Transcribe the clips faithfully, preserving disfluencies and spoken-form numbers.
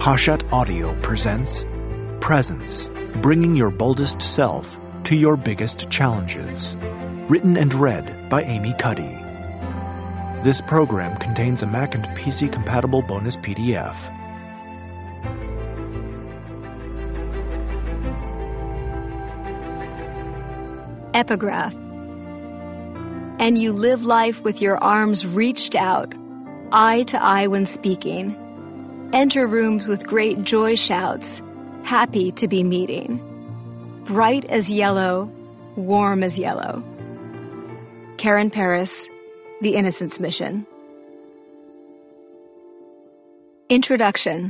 Hachette Audio presents Presence, bringing your boldest self to your biggest challenges. Written and read by Amy Cuddy. This program contains a Mac and P C-compatible bonus P D F. Epigraph. And you live life with your arms reached out, eye to eye when speaking. Enter rooms with great joy shouts, happy to be meeting. Bright as yellow, warm as yellow. Karen Paris, The Innocence Mission. Introduction.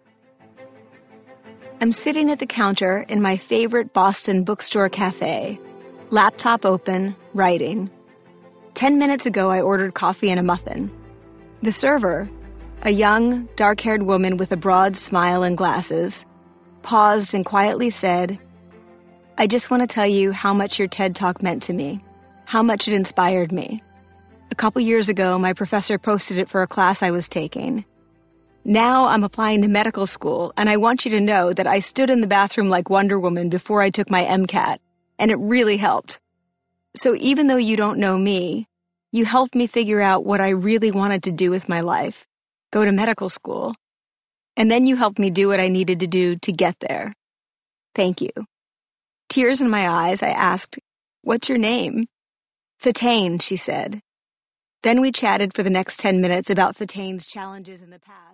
I'm sitting at the counter in my favorite Boston bookstore cafe, laptop open, writing. Ten minutes ago, I ordered coffee and a muffin. The server, a young, dark-haired woman with a broad smile and glasses, paused and quietly said, "I just want to tell you how much your TED Talk meant to me, how much it inspired me. A couple years ago, my professor posted it for a class I was taking. Now I'm applying to medical school, and I want you to know that I stood in the bathroom like Wonder Woman before I took my MCAT, and it really helped. So even though you don't know me, you helped me figure out what I really wanted to do with my life. Go to medical school. And then you helped me do what I needed to do to get there. Thank you." Tears in my eyes, I asked, "What's your name?" "Fatane," she said. Then we chatted for the next ten minutes about Fatane's challenges in the past.